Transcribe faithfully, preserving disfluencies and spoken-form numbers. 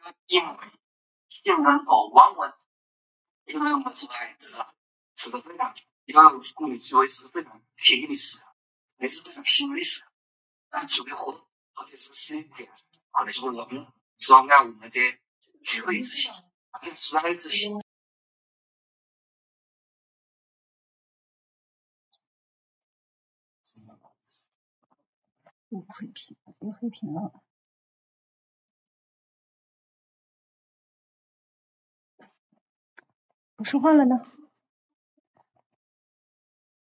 因为新闻和网文，因为我们做孩子啊，是个非常要鼓励作为是非常铁的事，也是非常喜欢的事。啊，结婚或者是生日，或者是我们说按我们的聚会之下，出来之前。 又黑屏，又黑屏了。不说话了呢？